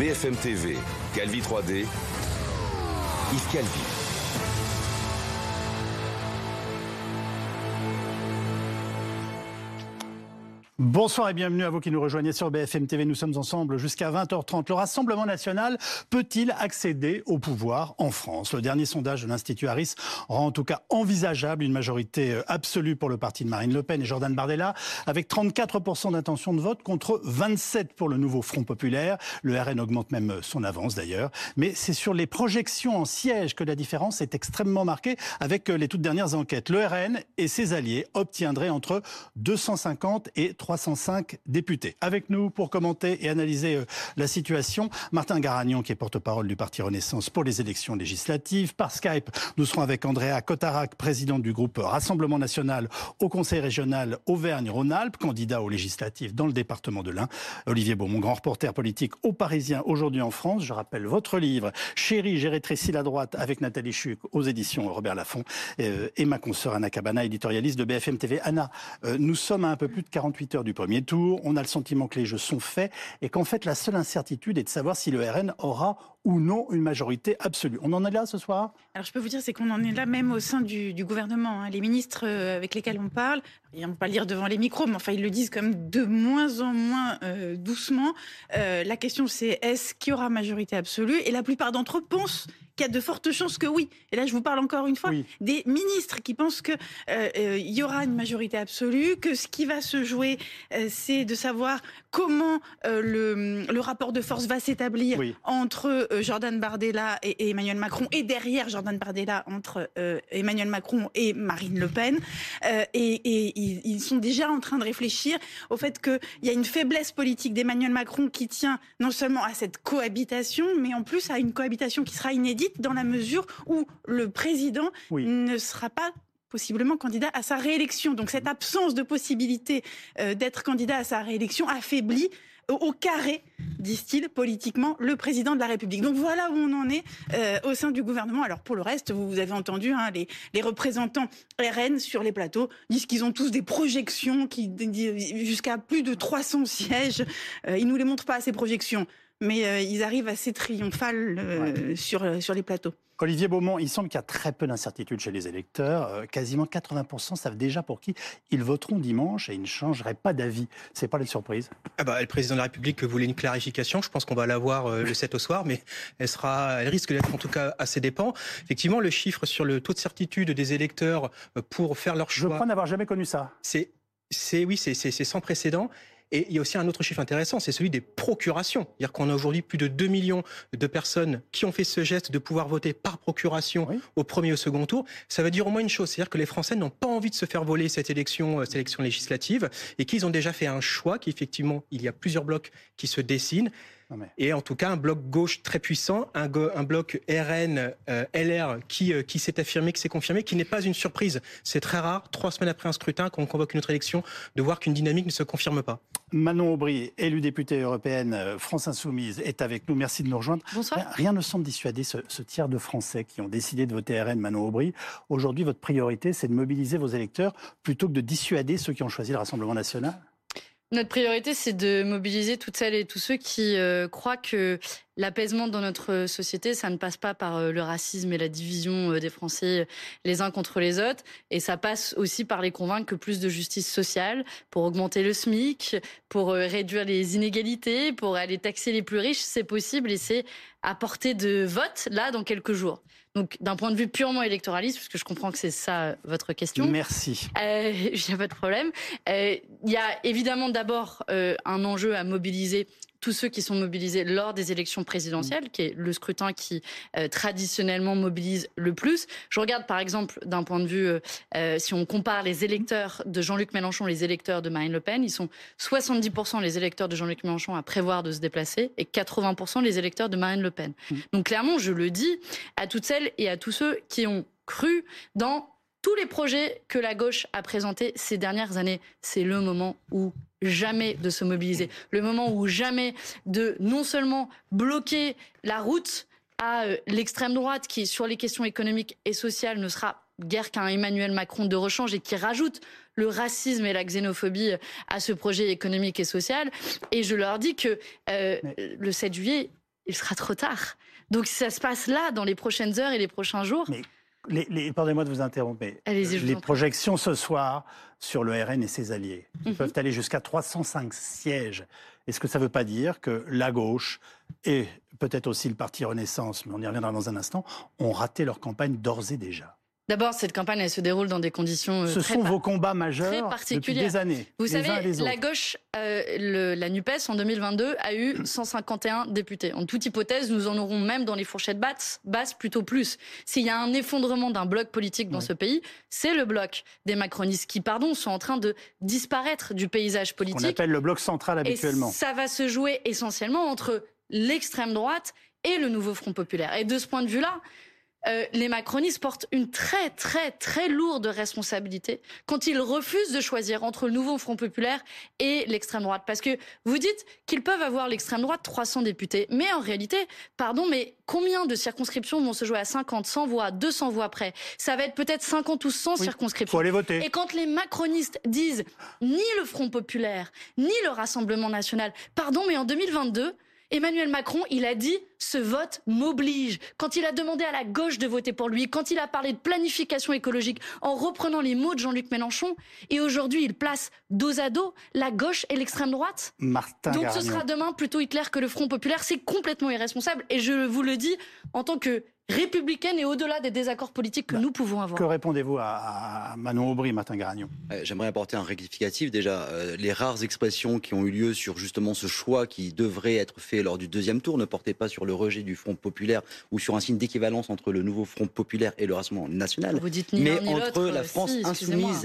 BFM TV, Calvi 3D, Yves Calvi. Bonsoir et bienvenue à vous qui nous rejoignez sur BFM TV. Nous sommes ensemble jusqu'à 20h30. Le Rassemblement national peut-il accéder au pouvoir en France ? Le dernier sondage de l'Institut Harris rend en tout cas envisageable une majorité absolue pour le parti de Marine Le Pen et Jordan Bardella, avec 34% d'intention de vote contre 27% pour le nouveau Front populaire. Le RN augmente même son avance d'ailleurs. Mais c'est sur les projections en sièges que la différence est extrêmement marquée avec les toutes dernières enquêtes. Le RN et ses alliés obtiendraient entre 250 et 305 députés. Avec nous pour commenter et analyser la situation, Martin Garagnon, qui est porte-parole du Parti Renaissance pour les élections législatives. Par Skype, nous serons avec Andrea Cotarac, président du groupe Rassemblement national au Conseil régional Auvergne-Rhône-Alpes, candidat aux législatives dans le département de l'Ain. Olivier Beaumont, grand reporter politique au Parisien aujourd'hui en France. Je rappelle votre livre « Chérie, j'ai rétréci la droite » avec Nathalie Chuc aux éditions Robert Laffont et ma consoeur Anna Cabana, éditorialiste de BFM TV. Anna, nous sommes à un peu plus de 48 heures du premier tour. On a le sentiment que les jeux sont faits et qu'en fait, la seule incertitude est de savoir si le RN aura ou non une majorité absolue. On en est là ce soir ? Alors je peux vous dire, c'est qu'on en est là même au sein du gouvernement. Les ministres avec lesquels on parle, et on ne peut pas le dire devant les micros, mais enfin ils le disent quand même de moins en moins doucement. La question c'est, est-ce qu'il y aura majorité absolue ? Et la plupart d'entre eux pensent qu'il y a de fortes chances que oui. Et là, je vous parle encore une fois des ministres qui pensent qu'il y aura une majorité absolue, que ce qui va se jouer, c'est de savoir comment le rapport de force va s'établir entre Jordan Bardella et Emmanuel Macron, et derrière Jordan Bardella entre Emmanuel Macron et Marine Le Pen. Et ils sont déjà en train de réfléchir au fait qu'il y a une faiblesse politique d'Emmanuel Macron qui tient non seulement à cette cohabitation, mais en plus à une cohabitation qui sera inédite dans la mesure où le président ne sera pas possiblement candidat à sa réélection. Donc cette absence de possibilité d'être candidat à sa réélection affaiblit au carré, disent-ils, politiquement, le président de la République. Donc voilà où on en est au sein du gouvernement. Alors pour le reste, vous avez entendu les représentants RN sur les plateaux disent qu'ils ont tous des projections jusqu'à plus de 300 sièges. Ils ne nous les montrent pas, ces projections. Mais ils arrivent assez triomphales sur les plateaux. Olivier Beaumont, il semble qu'il y a très peu d'incertitudes chez les électeurs. Quasiment 80% savent déjà pour qui ils voteront dimanche et ils ne changeraient pas d'avis. C'est pas une surprise. Le président de la République voulait une clarification. Je pense qu'on va l'avoir le 7 au soir, mais elle risque d'être en tout cas à ses dépens. Effectivement, le chiffre sur le taux de certitude des électeurs pour faire leur choix... Je crois n'avoir jamais connu ça. C'est sans précédent. Et il y a aussi un autre chiffre intéressant, c'est celui des procurations. C'est-à-dire qu'on a aujourd'hui plus de 2 millions de personnes qui ont fait ce geste de pouvoir voter par procuration au premier et au second tour. Ça veut dire au moins une chose, c'est-à-dire que les Français n'ont pas envie de se faire voler cette élection législative et qu'ils ont déjà fait un choix, qu'effectivement, il y a plusieurs blocs qui se dessinent. Et en tout cas, un bloc gauche très puissant, un bloc RN, LR qui s'est affirmé, qui s'est confirmé, qui n'est pas une surprise. C'est très rare, 3 semaines après un scrutin, quand on convoque une autre élection, de voir qu'une dynamique ne se confirme pas. Manon Aubry, élue députée européenne France Insoumise, est avec nous. Merci de nous rejoindre. Bonsoir. Rien ne semble dissuader ce tiers de Français qui ont décidé de voter RN, Manon Aubry. Aujourd'hui, votre priorité, c'est de mobiliser vos électeurs plutôt que de dissuader ceux qui ont choisi le Rassemblement national ? Notre priorité, c'est de mobiliser toutes celles et tous ceux qui croient que l'apaisement dans notre société, ça ne passe pas par le racisme et la division des Français les uns contre les autres. Et ça passe aussi par les convaincre que plus de justice sociale, pour augmenter le SMIC, pour réduire les inégalités, pour aller taxer les plus riches, c'est possible et c'est à portée de vote, là, dans quelques jours. Donc, d'un point de vue purement électoraliste, parce que je comprends que c'est ça votre question. Merci. Il n'y a pas de problème. Il y a évidemment d'abord un enjeu à mobiliser tous ceux qui sont mobilisés lors des élections présidentielles, qui est le scrutin qui traditionnellement mobilise le plus. Je regarde par exemple d'un point de vue, si on compare les électeurs de Jean-Luc Mélenchon et les électeurs de Marine Le Pen, ils sont 70% les électeurs de Jean-Luc Mélenchon à prévoir de se déplacer et 80% les électeurs de Marine Le Pen. Donc clairement, je le dis à toutes celles et à tous ceux qui ont cru dans tous les projets que la gauche a présentés ces dernières années, c'est le moment où jamais de se mobiliser. Le moment où jamais de non seulement bloquer la route à l'extrême droite qui, sur les questions économiques et sociales, ne sera guère qu'un Emmanuel Macron de rechange et qui rajoute le racisme et la xénophobie à ce projet économique et social. Et je leur dis que le 7 juillet, il sera trop tard. Donc ça se passe là, dans les prochaines heures et les prochains jours. Mais pardonnez-moi de vous interrompre, mais les projections ce soir sur le RN et ses alliés peuvent aller jusqu'à 305 sièges. Est-ce que ça ne veut pas dire que la gauche et peut-être aussi le Parti Renaissance, mais on y reviendra dans un instant, ont raté leur campagne d'ores et déjà? D'abord, cette campagne, elle se déroule dans des conditions Ce sont vos combats majeurs depuis des années. Vous savez, la gauche, la NUPES, en 2022, a eu 151 députés. En toute hypothèse, nous en aurons même dans les fourchettes basses plutôt plus. S'il y a un effondrement d'un bloc politique dans ce pays, c'est le bloc des macronistes qui, sont en train de disparaître du paysage politique. On appelle le bloc central habituellement. Et ça va se jouer essentiellement entre l'extrême droite et le nouveau Front populaire. Et de ce point de vue-là, les macronistes portent une très très très lourde responsabilité quand ils refusent de choisir entre le nouveau Front populaire et l'extrême droite. Parce que vous dites qu'ils peuvent avoir l'extrême droite 300 députés. Mais en réalité, mais combien de circonscriptions vont se jouer à 50, 100 voix, 200 voix près? Ça va être peut-être 50 ou 100 circonscriptions. Faut aller voter. Et quand les macronistes disent ni le Front populaire, ni le Rassemblement national, mais en 2022... Emmanuel Macron, il a dit « ce vote m'oblige ». Quand il a demandé à la gauche de voter pour lui, quand il a parlé de planification écologique en reprenant les mots de Jean-Luc Mélenchon, et aujourd'hui il place dos à dos la gauche et l'extrême droite. Donc ce sera demain plutôt Hitler que le Front populaire. C'est complètement irresponsable et je vous le dis en tant que républicaine et au-delà des désaccords politiques que nous pouvons avoir. Que répondez-vous à Manon Aubry, Martin Garagnon? J'aimerais apporter un rectificatif. Déjà, les rares expressions qui ont eu lieu sur justement ce choix qui devrait être fait lors du deuxième tour ne portaient pas sur le rejet du Front populaire ou sur un signe d'équivalence entre le nouveau Front populaire et le Rassemblement national, vous dites ni mais ni entre la France insoumise,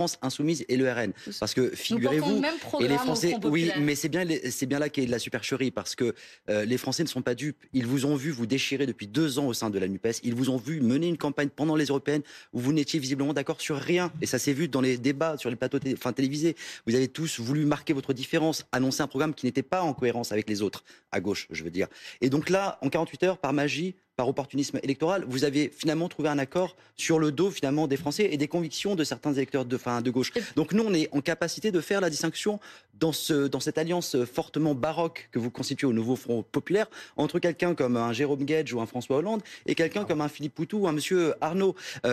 et le RN. Parce que figurez-vous, et les Français, oui, mais c'est bien là qu'est la supercherie, parce que les Français ne sont pas dupes. Ils vous ont vu vous déchirer depuis 2 ans au sein de la NUPES. Ils vous ont vu mener une campagne pendant les européennes où vous n'étiez visiblement d'accord sur rien. Et ça s'est vu dans les débats sur les plateaux télévisés. Vous avez tous voulu marquer votre différence, annoncer un programme qui n'était pas en cohérence avec les autres, à gauche, je veux dire. Et donc là, en 48 heures, par magie, par opportunisme électoral, vous avez finalement trouvé un accord sur le dos finalement des Français et des convictions de certains électeurs de gauche. Donc nous, on est en capacité de faire la distinction dans cette alliance fortement baroque que vous constituez au nouveau Front populaire entre quelqu'un comme un Jérôme Guedj ou un François Hollande et quelqu'un comme un Philippe Poutou ou un monsieur Arnaud.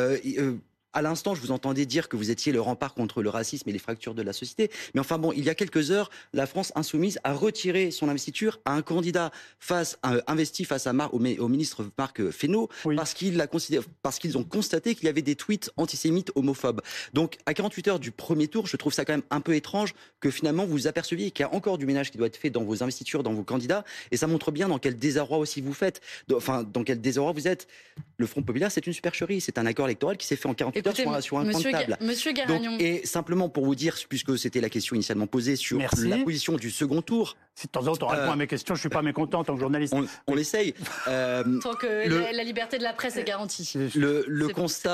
À l'instant, je vous entendais dire que vous étiez le rempart contre le racisme et les fractures de la société. Mais enfin bon, il y a quelques heures, la France insoumise a retiré son investiture à un candidat investi face au ministre Marc Fesneau, parce qu'ils ont constaté qu'il y avait des tweets antisémites homophobes. Donc, à 48 heures du premier tour, je trouve ça quand même un peu étrange que finalement vous vous aperceviez qu'il y a encore du ménage qui doit être fait dans vos investitures, dans vos candidats. Et ça montre bien dans quel désarroi aussi vous faites. Dans quel désarroi vous êtes. Le Front populaire, c'est une supercherie. C'est un accord électoral qui s'est fait en 48 sur un point de table. Monsieur Garagnon. Donc, et simplement pour vous dire, puisque c'était la question initialement posée sur la position du second tour. Si de temps en temps on répond à mes questions, je ne suis pas mécontent en tant que journaliste. On l'essaye. Tant que la liberté de la presse est garantie. Le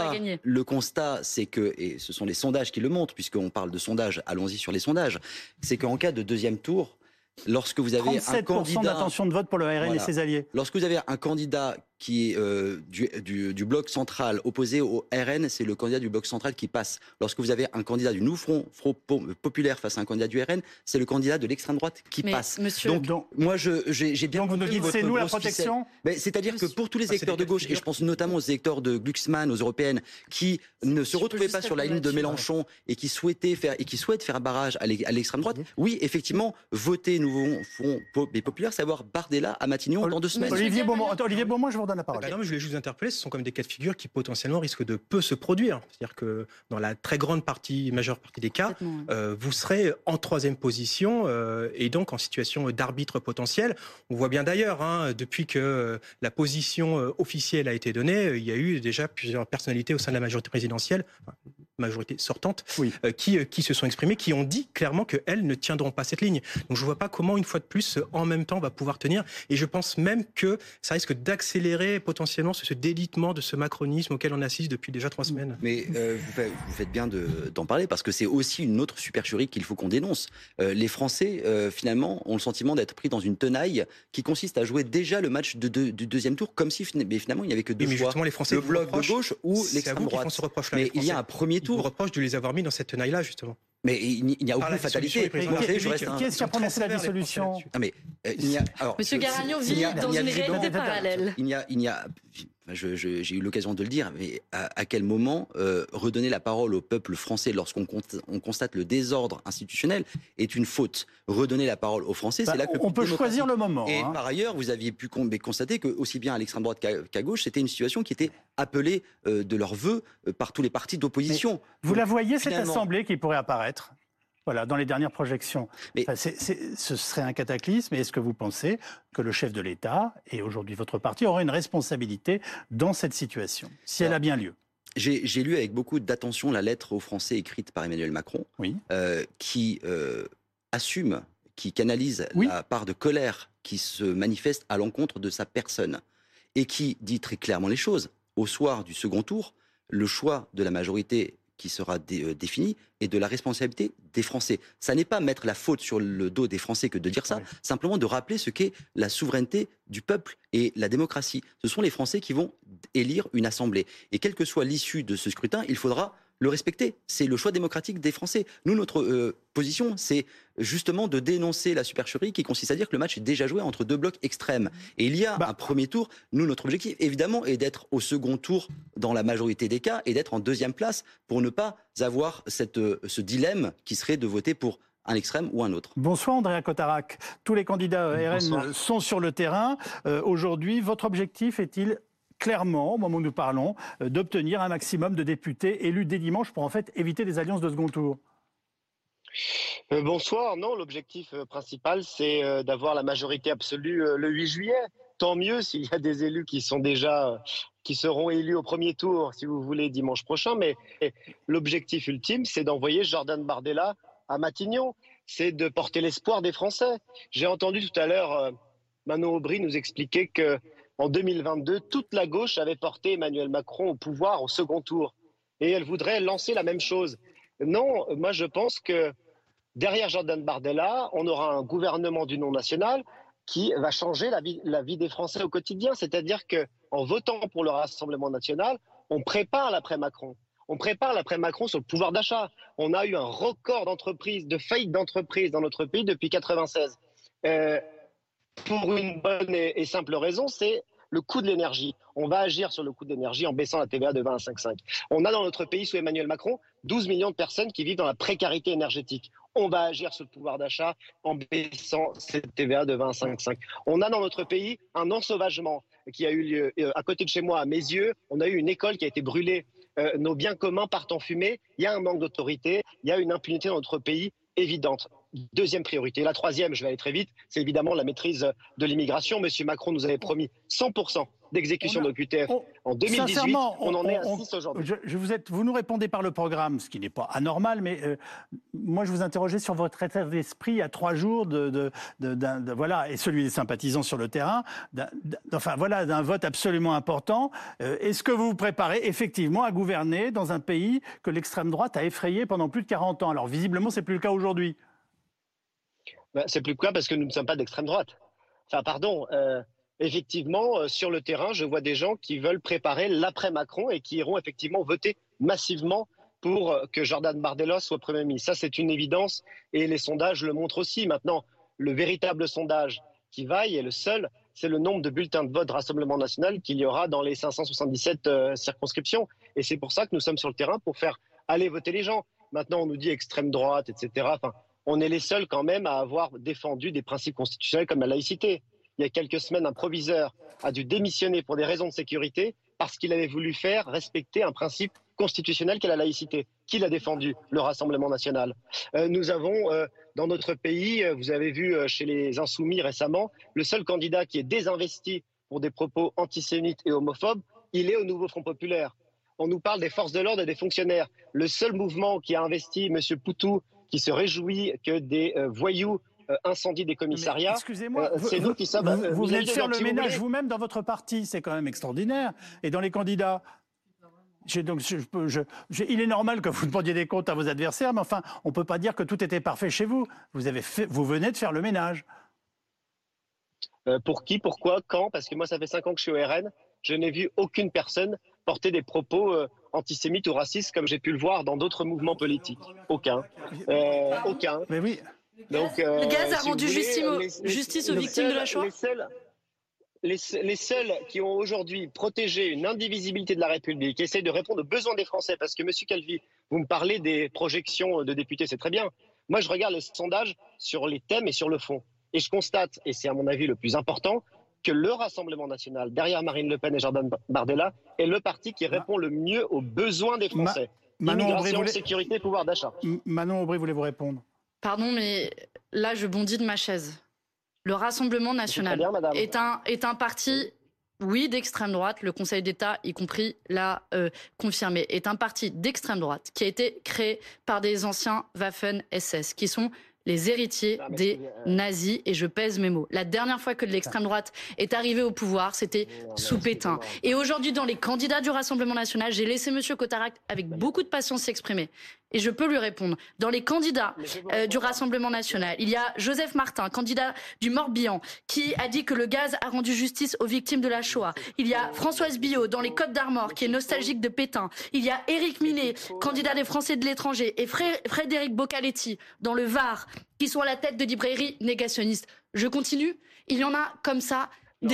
constat, c'est que, et ce sont les sondages qui le montrent, puisqu'on parle de sondages, allons-y sur les sondages, c'est qu'en cas de deuxième tour, lorsque vous avez un candidat... 37% d'intention de vote pour le RN et ses alliés. Lorsque vous avez un candidat qui est du bloc central opposé au RN, c'est le candidat du bloc central qui passe. Lorsque vous avez un candidat du nouveau Front populaire face à un candidat du RN, c'est le candidat de l'extrême droite qui passe. Donc, moi, j'ai bien compris votre c'est nous la protection. C'est-à-dire que pour tous les électeurs de gauche, et je pense notamment aux électeurs de Glucksmann, aux européennes, qui ne se retrouvaient pas sur la ligne de Mélenchon et qui souhaitent faire un barrage à l'extrême droite, oui, effectivement, voter nouveau Front populaire, savoir Bardella à Matignon dans 2 semaines. Olivier Beaumont, je vous redonne la parole. Non, mais je voulais juste vous interpeller, ce sont comme des cas de figure qui potentiellement risquent de peu se produire. C'est-à-dire que dans la très majeure partie des cas, vous serez en 3e position et donc en situation d'arbitre potentiel. On voit bien d'ailleurs, depuis que la position officielle a été donnée, il y a eu déjà plusieurs personnalités au sein de la majorité présidentielle, majorité sortante, qui se sont exprimées, qui ont dit clairement qu'elles ne tiendront pas cette ligne. Donc je ne vois pas comment, une fois de plus, en même temps, on va pouvoir tenir. Et je pense même que ça risque d'accélérer potentiellement ce délitement de ce macronisme auquel on assiste depuis déjà 3 semaines. Mais vous faites bien d'en parler, parce que c'est aussi une autre supercherie qu'il faut qu'on dénonce. Les Français, finalement, ont le sentiment d'être pris dans une tenaille qui consiste à jouer déjà le match du deuxième tour, comme si finalement il n'y avait que 2 choix. Les Français, le bloc de gauche ou l'extrême droite. Mais il y a un premier tour. Ils vous reprochent de les avoir mis dans cette tenaille-là, justement. Mais il n'y a aucune fatalité. Qui est-ce qui a prononcé la dissolution? Non, mais Monsieur Garagnon vit dans une réalité parallèle. J'ai eu l'occasion de le dire, mais à quel moment redonner la parole au peuple français lorsqu'on constate le désordre institutionnel est une faute. Redonner la parole aux Français, c'est là que on peut choisir le moment. Et par ailleurs, vous aviez pu constater que aussi bien à l'extrême droite qu'à gauche, c'était une situation qui était appelée de leur vœu par tous les partis d'opposition. Vous la voyez, cette assemblée qui pourrait apparaître? Voilà, dans les dernières projections. Ce serait un cataclysme. Et est-ce que vous pensez que le chef de l'État, et aujourd'hui votre parti, aurait une responsabilité dans cette situation, si elle a bien lieu? J'ai lu avec beaucoup d'attention la lettre aux Français écrite par Emmanuel Macron, qui assume, qui canalise la part de colère qui se manifeste à l'encontre de sa personne, et qui dit très clairement les choses. Au soir du second tour, le choix de la majorité qui sera défini et de la responsabilité des Français. Ça n'est pas mettre la faute sur le dos des Français que de dire ça, simplement de rappeler ce qu'est la souveraineté du peuple et la démocratie. Ce sont les Français qui vont élire une assemblée. Et quelle que soit l'issue de ce scrutin, il faudra le respecter. C'est le choix démocratique des Français. Nous, notre position, c'est justement de dénoncer la supercherie qui consiste à dire que le match est déjà joué entre deux blocs extrêmes. Et il y a un premier tour. Nous, notre objectif, évidemment, est d'être au second tour dans la majorité des cas et d'être en deuxième place pour ne pas avoir ce dilemme qui serait de voter pour un extrême ou un autre. Bonsoir Andrea Cotarac. Tous les candidats RN sont sur le terrain. Aujourd'hui, votre objectif est-il clairement, au moment où nous parlons, d'obtenir un maximum de députés élus dès dimanche pour en fait éviter des alliances de second tour? Bonsoir. Non, l'objectif principal, c'est d'avoir la majorité absolue le 8 juillet. Tant mieux s'il y a des élus qui seront élus au premier tour, si vous voulez, dimanche prochain. Mais l'objectif ultime, c'est d'envoyer Jordan Bardella à Matignon. C'est de porter l'espoir des Français. J'ai entendu tout à l'heure Manon Aubry nous expliquer que en 2022, toute la gauche avait porté Emmanuel Macron au pouvoir au second tour. Et elle voudrait lancer la même chose. Non, moi je pense que derrière Jordan Bardella, on aura un gouvernement d'union nationale qui va changer la vie des Français au quotidien. C'est-à-dire qu'en votant pour le Rassemblement national, on prépare l'après-Macron. On prépare l'après-Macron sur le pouvoir d'achat. On a eu un record de faillite d'entreprises dans notre pays depuis 1996. Pour une bonne et simple raison, c'est le coût de l'énergie. On va agir sur le coût de l'énergie en baissant la TVA de 20 à 5,5. On a dans notre pays, sous Emmanuel Macron, 12 millions de personnes qui vivent dans la précarité énergétique. On va agir sur le pouvoir d'achat en baissant cette TVA de 20 à 5,5. On a dans notre pays un ensauvagement qui a eu lieu à côté de chez moi, à mes yeux. On a eu une école qui a été brûlée. Nos biens communs partent en fumée. Il y a un manque d'autorité. Il y a une impunité dans notre pays évidente. Deuxième priorité. La troisième, je vais aller très vite, c'est évidemment la maîtrise de l'immigration. Monsieur Macron nous avait promis 100% d'exécution d'OQTF en 2018. On en est à 6 aujourd'hui. Vous nous répondez par le programme, ce qui n'est pas anormal, mais moi je vous interrogeais sur votre état d'esprit à 3 jours voilà, et celui des sympathisants sur le terrain, d'un vote absolument important. Est-ce que vous vous préparez effectivement à gouverner dans un pays que l'extrême droite a effrayé pendant plus de 40 ans? Alors visiblement, c'est plus le cas aujourd'hui. C'est plus le cas parce que nous ne sommes pas d'extrême droite. Enfin, pardon. Effectivement, sur le terrain, je vois des gens qui veulent préparer l'après-Macron et qui iront effectivement voter massivement pour que Jordan Bardella soit Premier ministre. Ça, c'est une évidence et les sondages le montrent aussi. Maintenant, le véritable sondage qui vaille est le seul, c'est le nombre de bulletins de vote Rassemblement national qu'il y aura dans les 577 circonscriptions. Et c'est pour ça que nous sommes sur le terrain pour faire aller voter les gens. Maintenant, on nous dit extrême droite, etc. Enfin, on est les seuls quand même à avoir défendu des principes constitutionnels comme la laïcité. Il y a quelques semaines, un proviseur a dû démissionner pour des raisons de sécurité parce qu'il avait voulu faire respecter un principe constitutionnel qu'est la laïcité. Qui l'a défendu? Le Rassemblement national. Nous avons dans notre pays, vous avez vu chez les Insoumis récemment, le seul candidat qui est désinvesti pour des propos antisémites et homophobes, il est au Nouveau Front Populaire. On nous parle des forces de l'ordre et des fonctionnaires. Le seul mouvement qui a investi, M. Poutou, qui se réjouit que des voyous incendient des commissariats. Excusez-moi, c'est nous qui sommes. Vous venez de faire le ménage vous-même dans votre parti, c'est quand même extraordinaire. Et dans les candidats, il est normal que vous demandiez des comptes à vos adversaires, mais enfin, on ne peut pas dire que tout était parfait chez vous. Vous venez de faire le ménage. Pour qui, pourquoi, quand? Parce que moi, ça fait 5 ans que je suis au RN. Je n'ai vu aucune personne porter des propos antisémites ou racistes comme j'ai pu le voir dans d'autres mouvements politiques. Aucun. Aucun. Mais oui. Donc, le gaz a si rendu vous voulez, justice aux victimes de la Shoah. Les seuls qui ont aujourd'hui protégé une indivisibilité de la République, qui essayent de répondre aux besoins des Français, parce que, Monsieur Calvi, vous me parlez des projections de députés, c'est très bien. Moi, je regarde les sondages sur les thèmes et sur le fond. Et je constate, et c'est à mon avis le plus important, que le Rassemblement national, derrière Marine Le Pen et Jordan Bardella, est le parti qui répond le mieux aux besoins des Français. Immigration, sécurité, pouvoir d'achat. Manon Aubry, voulez-vous répondre? Pardon, mais là, je bondis de ma chaise. Le Rassemblement national est un parti, oui, d'extrême droite. Le Conseil d'État, y compris, l'a confirmé. Est un parti d'extrême droite qui a été créé par des anciens Waffen-SS, qui sont les héritiers des nazis, et je pèse mes mots. La dernière fois que l'extrême droite est arrivée au pouvoir, c'était sous Pétain. Et aujourd'hui, dans les candidats du Rassemblement national, j'ai laissé M. Cotarac avec beaucoup de patience s'exprimer. Et je peux lui répondre. Dans les candidats du Rassemblement national, il y a Joseph Martin, candidat du Morbihan, qui a dit que le gaz a rendu justice aux victimes de la Shoah. Il y a Françoise Billot, dans les Côtes d'Armor, qui est nostalgique de Pétain. Il y a Éric Minet, candidat des Français de l'étranger, et Frédéric Boccaletti, dans le Var, qui sont à la tête de librairies négationnistes. Je continue. Il y en a comme ça,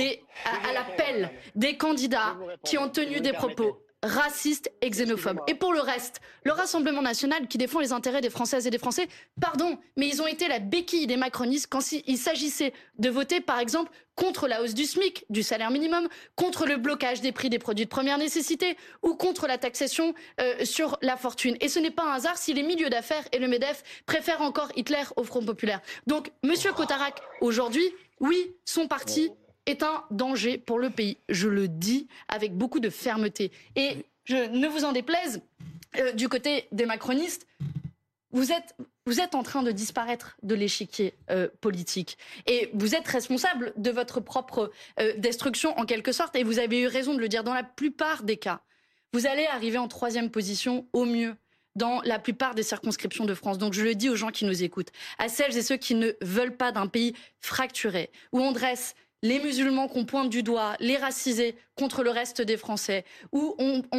à la pelle, des candidats qui ont tenu des propos racistes et xénophobes. Et pour le reste, le Rassemblement national qui défend les intérêts des Françaises et des Français, pardon, mais ils ont été la béquille des macronistes quand il s'agissait de voter, par exemple, contre la hausse du SMIC, du salaire minimum, contre le blocage des prix des produits de première nécessité ou contre la taxation sur la fortune. Et ce n'est pas un hasard si les milieux d'affaires et le MEDEF préfèrent encore Hitler au Front populaire. Donc, Monsieur Cotarac, aujourd'hui, oui, son parti est un danger pour le pays. Je le dis avec beaucoup de fermeté. Et ne vous en déplaise, du côté des macronistes, vous êtes en train de disparaître de l'échiquier politique. Et vous êtes responsable de votre propre destruction, en quelque sorte. Et vous avez eu raison de le dire. Dans la plupart des cas, vous allez arriver en 3e position, au mieux, dans la plupart des circonscriptions de France. Donc je le dis aux gens qui nous écoutent, à celles et ceux qui ne veulent pas d'un pays fracturé, où on dresse les musulmans qu'on pointe du doigt, les racisés contre le reste des Français, où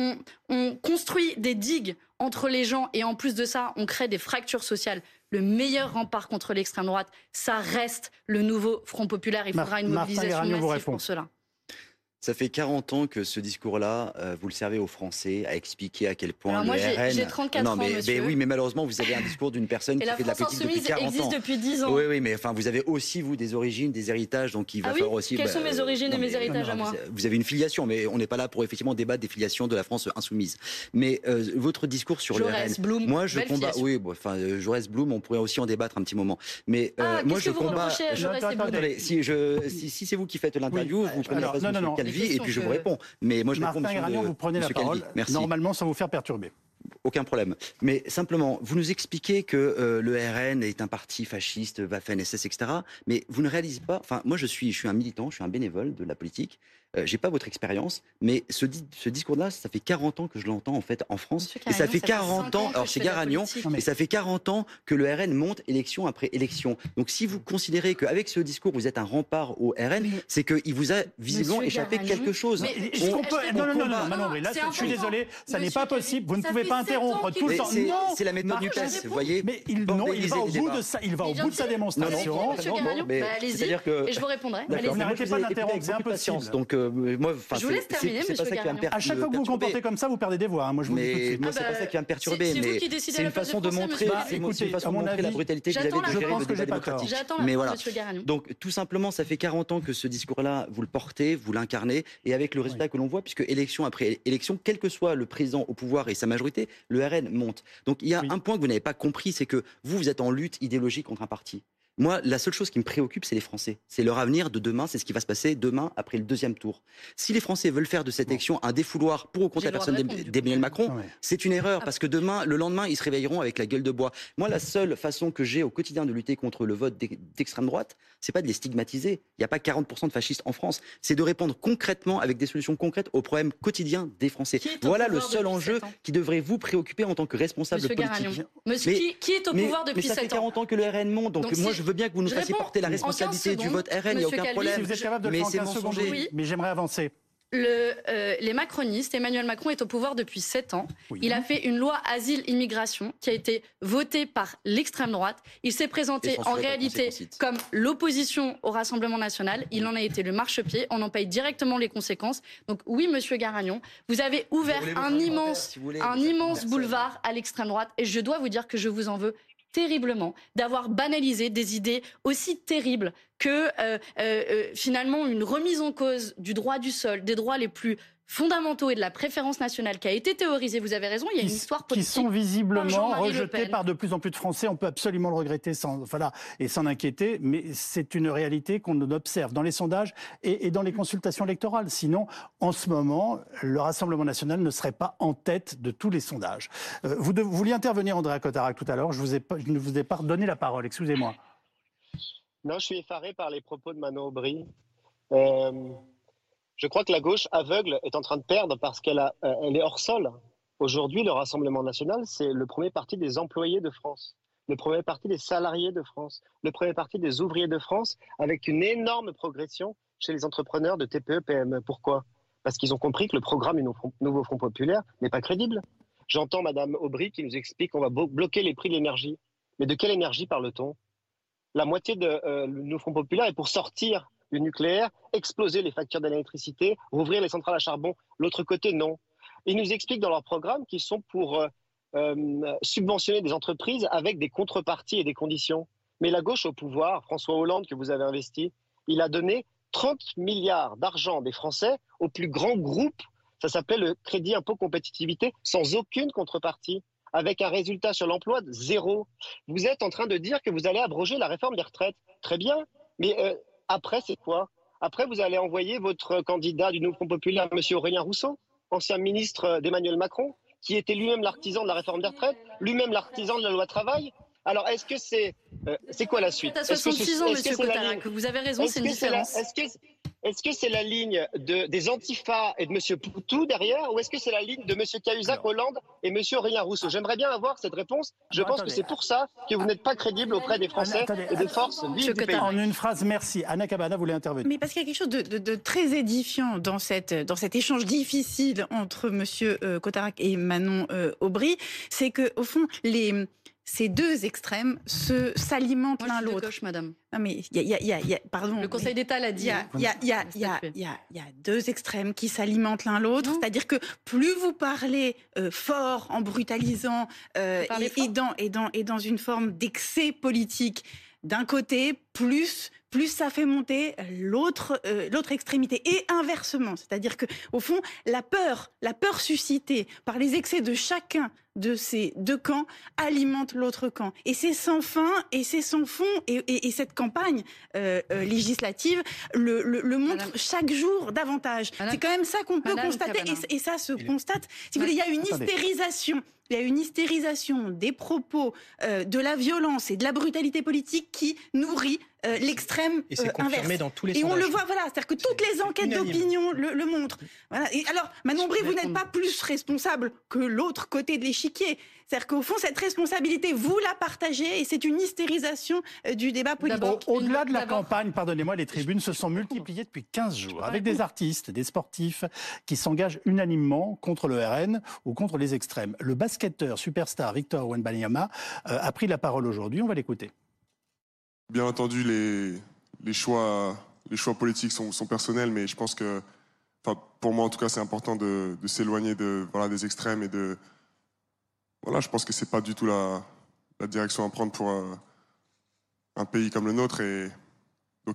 on construit des digues entre les gens et en plus de ça, on crée des fractures sociales. Le meilleur rempart contre l'extrême droite, ça reste le nouveau Front populaire. Il faudra une mobilisation massive pour cela. Ça fait 40 ans que ce discours-là, vous le servez aux Français, à expliquer à quel point alors le moi, RN... j'ai 34 ans, monsieur. Oui, mais malheureusement, vous avez un discours d'une personne qui fait de la politique depuis 40 ans. Et la France insoumise existe depuis 10 ans. Oui, mais enfin, vous avez aussi, vous, des origines, des héritages, donc il va falloir aussi... Quelles sont mes origines et mes héritages à moi? Vous avez une filiation, mais on n'est pas là pour effectivement débattre des filiations de la France insoumise. Mais votre discours sur le RN... Blum, moi, je combats... Oui, enfin, Jaurès, Blum, on pourrait aussi en débattre un petit moment. Mais moi, je combats... Si c'est vous qui faites l'interview, vous prenez la place de M. Calvi, et puis je vous réponds. Mais moi, je Martin Guéragnon, vous prenez la parole. Merci. Normalement, sans vous faire perturber. Aucun problème. Mais simplement, vous nous expliquez que le RN est un parti fasciste, Waffen-SS, etc. Mais vous ne réalisez pas... Enfin, moi, je suis un militant, je suis un bénévole de la politique. J'ai pas votre expérience, mais ce discours-là, ça fait 40 ans que je l'entends en fait en France. Et ça fait 40 ans, alors c'est Garagnon, et ça fait 40 ans que le RN monte élection après élection. Donc si vous considérez qu'avec ce discours, vous êtes un rempart au RN, c'est qu'il vous a visiblement échappé quelque chose. Non, Manon, là, je suis désolé, ça n'est pas possible. Vous ne pouvez pas interrompre tout le temps. C'est la méthode NUPES, vous voyez. Mais il va au bout de sa démonstration. Allez-y, et je vous répondrai. N'arrêtez pas d'interrompre, c'est impossible. Donc, moi, je vous laisse terminer, monsieur Garagnon. À chaque fois que vous vous comportez comme ça, vous perdez des voix. Moi, je vous le dis tout de suite. Moi, c'est pas ça qui va me perturber. C'est une façon de montrer la brutalité vis-à-vis de gérer le débat démocratique. Mais voilà. Donc, tout simplement, ça fait 40 ans que ce discours-là, vous le portez, vous l'incarnez, et avec le résultat que l'on voit, puisque élection après élection, quel que soit le président au pouvoir et sa majorité, le RN monte. Donc, il y a un point que vous n'avez pas compris, c'est que vous êtes en lutte idéologique contre un parti. Moi, la seule chose qui me préoccupe, c'est les Français. C'est leur avenir de demain, c'est ce qui va se passer demain après le 2e tour. Si les Français veulent faire de cette élection un défouloir pour ou contre la personne d'Emmanuel Macron, c'est une erreur, parce que demain, le lendemain, ils se réveilleront avec la gueule de bois. Moi, la seule façon que j'ai au quotidien de lutter contre le vote d'extrême droite, c'est pas de les stigmatiser. Il n'y a pas 40% de fascistes en France. C'est de répondre concrètement, avec des solutions concrètes, aux problèmes quotidiens des Français. Voilà le seul enjeu qui devrait vous préoccuper en tant que responsable politique. Monsieur, qui est au pouvoir depuis 7 ans? Mais ça fait 40 ans que le RN monte, donc moi, je veux bien que vous nous fassiez porter la responsabilité du vote RN, il n'y a aucun problème. Si vous êtes capable de le faire en 15 secondes, mais j'aimerais avancer. les macronistes, Emmanuel Macron est au pouvoir depuis 7 ans. Oui. Il a fait une loi asile-immigration qui a été votée par l'extrême droite. Il s'est présenté en réalité comme l'opposition au Rassemblement national. Il en a été le marchepied. On en paye directement les conséquences. Donc oui, monsieur Garagnon, vous avez ouvert un immense boulevard à l'extrême droite. Et je dois vous dire que je vous en veux terriblement d'avoir banalisé des idées aussi terribles que finalement une remise en cause du droit du sol, des droits les plus fondamentaux et de la préférence nationale qui a été théorisée. Vous avez raison, il y a une histoire politique. Qui sont visiblement rejetés par de plus en plus de Français. On peut absolument le regretter et s'en inquiéter, mais c'est une réalité qu'on observe dans les sondages et dans les consultations électorales. Sinon, en ce moment, le Rassemblement national ne serait pas en tête de tous les sondages. Vous vouliez intervenir, Andréa Cotarac, tout à l'heure. Je ne vous ai pas redonné la parole, excusez-moi. Non, je suis effaré par les propos de Manon Aubry. Je crois que la gauche aveugle est en train de perdre parce qu'elle est hors sol. Aujourd'hui, le Rassemblement national, c'est le premier parti des employés de France, le premier parti des salariés de France, le premier parti des ouvriers de France, avec une énorme progression chez les entrepreneurs de TPE, PME. Pourquoi ? Parce qu'ils ont compris que le programme du Nouveau Front Populaire n'est pas crédible. J'entends Madame Aubry qui nous explique qu'on va bloquer les prix de l'énergie. Mais de quelle énergie parle-t-on ? La moitié du Nouveau Front Populaire est pour sortir du nucléaire, exploser les factures d'électricité, rouvrir les centrales à charbon. L'autre côté, non. Ils nous expliquent dans leur programme qu'ils sont pour subventionner des entreprises avec des contreparties et des conditions. Mais la gauche au pouvoir, François Hollande, que vous avez investi, il a donné 30 milliards d'argent des Français au plus grand groupe. Ça s'appelle le Crédit Impôt Compétitivité, sans aucune contrepartie, avec un résultat sur l'emploi de 0. Vous êtes en train de dire que vous allez abroger la réforme des retraites. Très bien, mais après, c'est quoi ? Après, vous allez envoyer votre candidat du Nouveau Front Populaire, M. Aurélien Rousseau, ancien ministre d'Emmanuel Macron, qui était lui-même l'artisan de la réforme des retraites, lui-même l'artisan de la loi travail. Alors, est-ce que c'est quoi la suite ? À 66 ans, M. Cotarac, vous avez raison, c'est une différence. Est-ce que c'est la ligne des Antifa et de M. Poutou derrière, ou est-ce que c'est la ligne de M. Cahuzac, Hollande et M. Aurélien Rousseau ? J'aimerais bien avoir cette réponse. Je pense que c'est pour ça que vous n'êtes pas crédible auprès des Français et des forces vives du pays. En une phrase, merci. Anna Cabana voulait intervenir. Mais parce qu'il y a quelque chose de très édifiant dans cet échange difficile entre M. Cotarac et Manon Aubry, c'est qu'au fond, ces deux extrêmes s'alimentent l'un l'autre. Gauche, madame. Non mais pardon. Le Conseil d'État l'a dit. Il y a deux extrêmes qui s'alimentent l'un l'autre. C'est-à-dire que plus vous parlez fort en brutalisant et dans une forme d'excès politique d'un côté, plus ça fait monter l'autre extrémité. Et inversement, c'est-à-dire que au fond, la peur suscitée par les excès de chacun de ces deux camps alimente l'autre camp. Et c'est sans fin et c'est sans fond. Et cette campagne législative le montre chaque jour davantage. C'est quand même ça qu'on peut constater. Et ça se constate. Si vous voulez, il y a une hystérisation. Il y a une hystérisation des propos, de la violence et de la brutalité politique qui nourrit l'extrême et c'est confirmé inverse. Dans tous les et sondages. On le voit, voilà, c'est-à-dire que toutes les enquêtes d'opinion le montrent. Voilà. Et alors, Manon Aubry, vous n'êtes pas plus responsable que l'autre côté de l'échiquier. C'est-à-dire qu'au fond, cette responsabilité, vous la partagez et c'est une hystérisation du débat politique. Au-delà de la campagne, pardonnez-moi, les tribunes se sont multipliées depuis 15 jours avec des artistes, des sportifs qui s'engagent unanimement contre le RN ou contre les extrêmes. Le basketteur superstar Victor Wembanyama a pris la parole aujourd'hui. On va l'écouter. Bien entendu, les choix politiques sont personnels, mais je pense que, pour moi en tout cas, c'est important de s'éloigner des extrêmes et de... Voilà, je pense que c'est pas du tout la direction à prendre pour un pays comme le nôtre. Et donc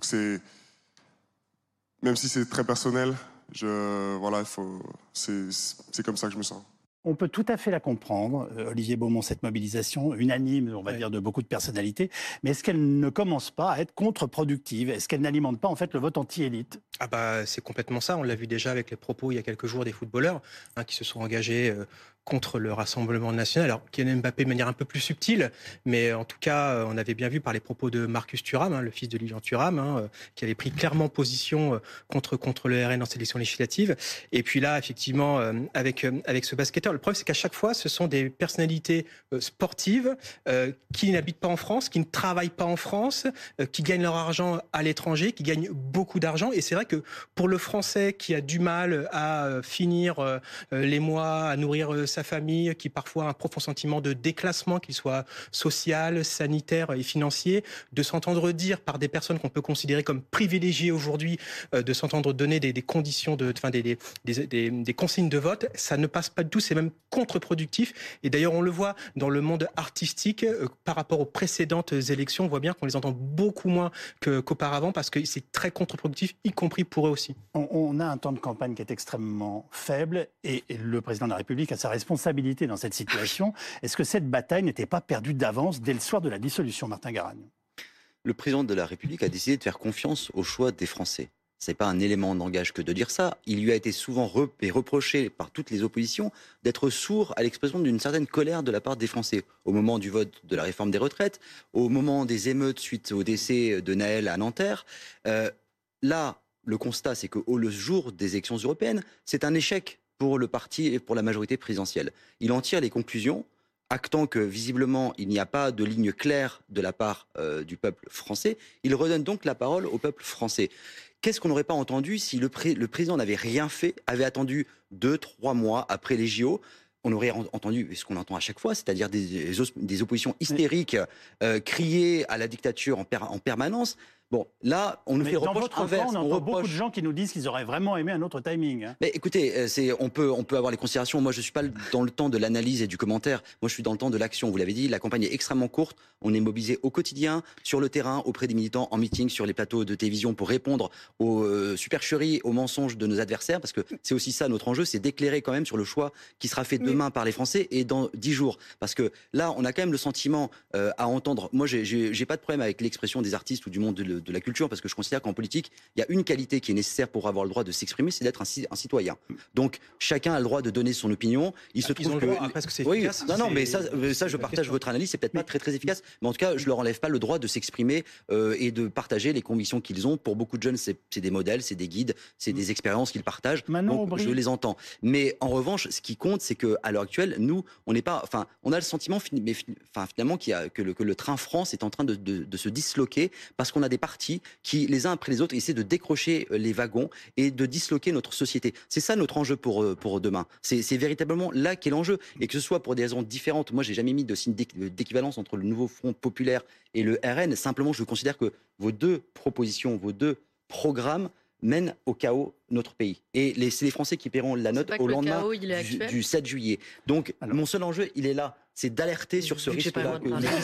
même si c'est très personnel, c'est comme ça que je me sens. On peut tout à fait la comprendre, Olivier Beaumont, cette mobilisation unanime, on va dire, de beaucoup de personnalités. Mais est-ce qu'elle ne commence pas à être contre-productive ? Est-ce qu'elle n'alimente pas, en fait, le vote anti-élite ? C'est complètement ça. On l'a vu déjà avec les propos il y a quelques jours des footballeurs qui se sont engagés contre le Rassemblement national. Alors, Kylian Mbappé de manière un peu plus subtile, mais en tout cas, on avait bien vu par les propos de Marcus Thuram, le fils de Lilian Thuram, qui avait pris clairement position contre le RN en sélection législative. Et puis là, effectivement, avec ce basketteur, Le problème, c'est qu'à chaque fois, ce sont des personnalités sportives qui n'habitent pas en France, qui ne travaillent pas en France, qui gagnent leur argent à l'étranger, qui gagnent beaucoup d'argent. Et c'est vrai que pour le Français qui a du mal à finir les mois, à nourrir sa famille, qui parfois a un profond sentiment de déclassement, qu'il soit social, sanitaire et financier, de s'entendre dire par des personnes qu'on peut considérer comme privilégiées aujourd'hui, de s'entendre donner des conditions, des consignes de vote, ça ne passe pas du tout, c'est même contre-productif. Et d'ailleurs, on le voit dans le monde artistique, par rapport aux précédentes élections, on voit bien qu'on les entend beaucoup moins qu'auparavant, parce que c'est très contre-productif, y compris pour eux aussi. On a un temps de campagne qui est extrêmement faible, et le président de la République a sa responsabilité dans cette situation. Est-ce que cette bataille n'était pas perdue d'avance dès le soir de la dissolution, Martin Garagne? Le président de la République a décidé de faire confiance au choix des Français. Ce n'est pas un élément de langage que de dire ça. Il lui a été souvent reproché par toutes les oppositions d'être sourd à l'expression d'une certaine colère de la part des Français. Au moment du vote de la réforme des retraites, au moment des émeutes suite au décès de Naël à Nanterre. Là, le constat, c'est qu'au jour des élections européennes, c'est un échec pour le parti et pour la majorité présidentielle. Il en tire les conclusions, actant que visiblement il n'y a pas de ligne claire de la part du peuple français. Il redonne donc la parole au peuple français. Qu'est-ce qu'on n'aurait pas entendu si le président n'avait rien fait, avait attendu 2-3 mois après les JO? On aurait entendu ce qu'on entend à chaque fois, c'est-à-dire des oppositions hystériques, crier à la dictature en permanence. Bon, là, on nous fait reproche inverse. On entend beaucoup de gens qui nous disent qu'ils auraient vraiment aimé un autre timing. Mais écoutez, on peut avoir les considérations. Moi, je ne suis pas dans le temps de l'analyse et du commentaire. Moi, je suis dans le temps de l'action. Vous l'avez dit, la campagne est extrêmement courte. On est mobilisé au quotidien, sur le terrain, auprès des militants, en meeting, sur les plateaux de télévision pour répondre aux supercheries, aux mensonges de nos adversaires. Parce que c'est aussi ça notre enjeu, c'est d'éclairer quand même sur le choix qui sera fait demain par les Français et dans 10 jours. Parce que là, on a quand même le sentiment à entendre. Moi, j'ai pas de problème avec l'expression des artistes ou du monde de la culture, parce que je considère qu'en politique, il y a une qualité qui est nécessaire pour avoir le droit de s'exprimer, c'est d'être un citoyen. Donc, chacun a le droit de donner son opinion. Il se trouve que... Après, est-ce que c'est oui, efficace? non, mais ça, je partage votre analyse, c'est peut-être pas très efficace, mais en tout cas, je leur enlève pas le droit de s'exprimer et de partager les convictions qu'ils ont. Pour beaucoup de jeunes, c'est des modèles, c'est des guides, c'est des expériences qu'ils partagent. Donc, je les entends. Mais en revanche, ce qui compte, c'est qu'à l'heure actuelle, nous, on n'est pas... Enfin, on a le sentiment, finalement, que le train France est en train de se disloquer, parce qu'on a des partis qui, les uns après les autres, essaient de décrocher les wagons et de disloquer notre société. C'est ça notre enjeu pour demain. C'est véritablement là qu'est l'enjeu. Et que ce soit pour des raisons différentes, moi, j'ai jamais mis de signe d'équivalence entre le nouveau Front populaire et le RN. Simplement, je considère que vos deux propositions, vos deux programmes mènent au chaos notre pays. Et c'est les Français qui paieront la note au lendemain du 7 juillet. Donc, mon seul enjeu, il est là. C'est d'alerter sur ce risque-là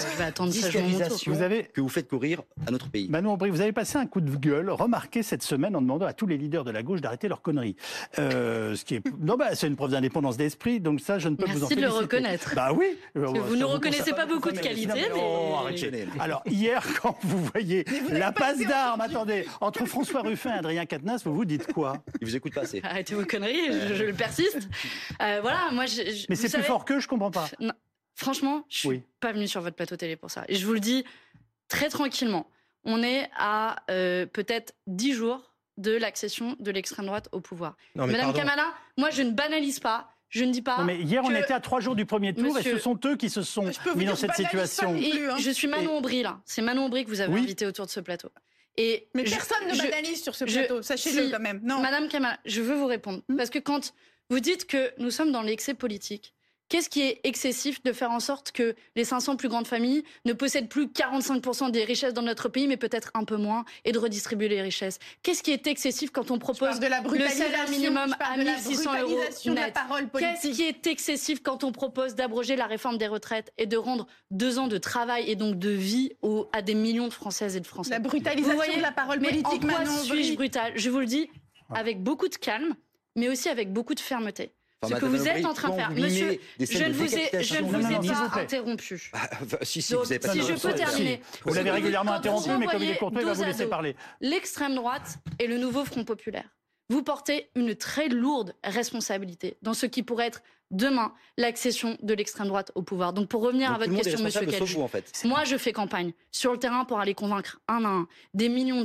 que vous faites courir à notre pays. Manon Aubry, vous avez passé un coup de gueule remarqué cette semaine en demandant à tous les leaders de la gauche d'arrêter leurs conneries. Ce qui est... c'est une preuve d'indépendance d'esprit, donc ça, je ne peux vous en féliciter. Merci de le reconnaître. Bah oui. Vous ne reconnaissez pas beaucoup de qualités, mais... Alors, hier, quand vous voyez la passe d'armes, attendez, entre François Ruffin et Adrien Quatennens, vous vous dites quoi? Il vous écoute pas assez. Arrêtez vos conneries, je persiste. Voilà, moi... Mais c'est plus fort qu'eux, je comprends pas. Non. Franchement, je suis pas venue sur votre plateau télé pour ça. Et je vous le dis très tranquillement. On est à peut-être 10 jours de l'accession de l'extrême droite au pouvoir. Madame Kamala, moi je ne banalise pas. Je ne dis pas. Non, mais hier, on était à 3 jours du premier tour et ce sont eux qui se sont mis dans cette situation. Je suis Manon Aubry là. C'est Manon Aubry que vous avez invité autour de ce plateau. Mais personne ne banalise sur ce plateau, sachez-le quand même. Non. Madame Kamala, je veux vous répondre. Parce que quand vous dites que nous sommes dans l'excès politique, qu'est-ce qui est excessif de faire en sorte que les 500 plus grandes familles ne possèdent plus 45% des richesses dans notre pays, mais peut-être un peu moins, et de redistribuer les richesses? Qu'est-ce qui est excessif quand on propose le salaire minimum à 1 600 € net? Qu'est-ce qui est excessif quand on propose d'abroger la réforme des retraites et de rendre 2 ans de travail et donc de vie à des millions de Françaises et de Français? La brutalisation de la parole politique, mais en quoi suis-je brutale? Je vous le dis avec beaucoup de calme, mais aussi avec beaucoup de fermeté. Ce que vous êtes en train de faire, monsieur, je ne vous ai pas interrompu. Si, vous avez pas je peux terminer. Vous l'avez régulièrement interrompu, mais comme il est courtois, il va vous laisser parler. L'extrême droite et le nouveau Front populaire. Vous portez une très lourde responsabilité dans ce qui pourrait être demain l'accession de l'extrême droite au pouvoir. Donc pour revenir à votre question, monsieur Kelch, moi je fais campagne sur le terrain pour aller convaincre un à un des millions de gens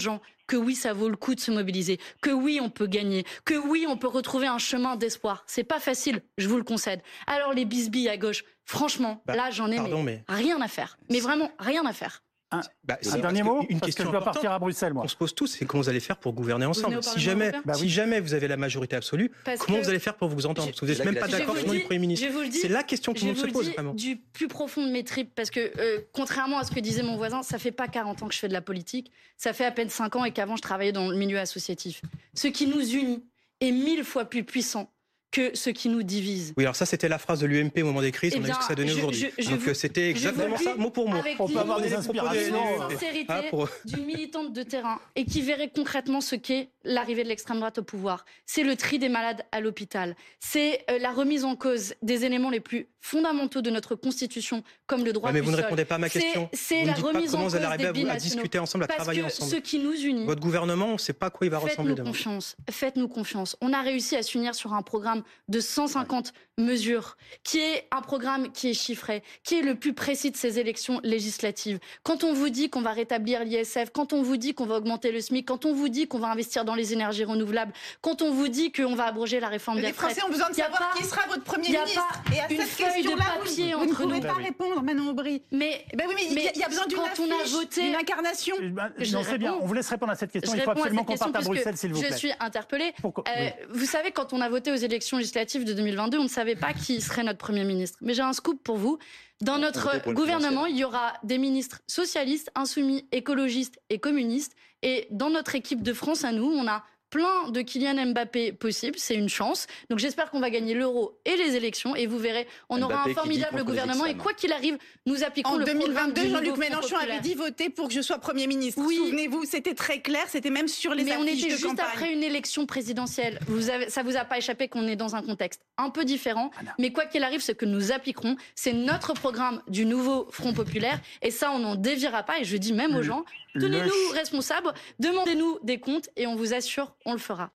que oui, ça vaut le coup de se mobiliser, que oui, on peut gagner, que oui, on peut retrouver un chemin d'espoir. C'est pas facile, je vous le concède. Alors les bisbilles à gauche, franchement, là j'en ai rien à faire. Mais vraiment rien à faire. Un dernier mot, une parce que je dois partir à Bruxelles, moi. On se pose tous, c'est comment vous allez faire pour gouverner ensemble. Si jamais vous avez la majorité absolue, comment vous allez faire pour vous entendre? Parce que vous n'êtes même pas d'accord sur le Premier ministre. C'est la question que tout le monde se pose, vraiment. Du plus profond de mes tripes, parce que contrairement à ce que disait mon voisin, ça fait pas 40 ans que je fais de la politique, ça fait à peine 5 ans et qu'avant je travaillais dans le milieu associatif. Ce qui nous unit est 1000 fois plus puissant que ce qui nous divise. Oui, alors ça, c'était la phrase de l'UMP au moment des crises, on a vu ce que ça donnait aujourd'hui. Donc c'était exactement ça, mot pour mot. On peut avoir des inspirations. Sincérité d'une militante de terrain et qui verrait concrètement ce qu'est l'arrivée de l'extrême droite au pouvoir. C'est le tri des malades à l'hôpital. C'est la remise en cause des éléments les plus fondamentaux de notre Constitution, comme le droit du sol. Mais vous ne répondez pas à ma question. C'est la remise en cause des binationaux. À discuter ensemble, à travailler ensemble. Ce qui nous unit. Votre gouvernement, on ne sait pas à quoi il va ressembler demain. Faites-nous confiance. On a réussi à s'unir sur un programme de 150 mesures, qui est un programme qui est chiffré, qui est le plus précis de ces élections législatives. Quand on vous dit qu'on va rétablir l'ISF, quand on vous dit qu'on va augmenter le SMIC, quand on vous dit qu'on va investir dans les énergies renouvelables, quand on vous dit qu'on va abroger la réforme des retraites. Les Français ont besoin de savoir qui sera votre Premier ministre. Et à cette question-là, vous ne pouvez pas répondre, Manon Aubry. Mais il y a besoin d'une affiche, d'une incarnation. Non, c'est bien, on vous laisse répondre à cette question. Il faut absolument qu'on parte à Bruxelles, s'il vous plaît. Je suis interpellée. Vous savez, quand on a voté aux élections législatives de 2022, on ne savait pas qui serait notre Premier ministre. Mais j'ai un scoop pour vous. Dans notre gouvernement, il y aura des ministres socialistes, insoumis, écologistes et communistes. Et dans notre équipe de France à nous, on a plein de Kylian Mbappé possible, c'est une chance. Donc j'espère qu'on va gagner l'euro et les élections et vous verrez, on aura un formidable gouvernement et quoi qu'il arrive, nous appliquons le programme du nouveau Front populaire. En 2022, Jean-Luc Mélenchon avait dit voter pour que je sois Premier ministre. Oui. Souvenez-vous, c'était très clair, c'était même sur les affiches de campagne. Mais on était juste après une élection présidentielle. Ça vous a pas échappé qu'on est dans un contexte un peu différent. Mais quoi qu'il arrive, ce que nous appliquerons, c'est notre programme du nouveau Front populaire et ça, on n'en déviera pas. Et je dis même aux gens, tenez-nous responsables, demandez-nous des comptes et on vous assure, on le fera.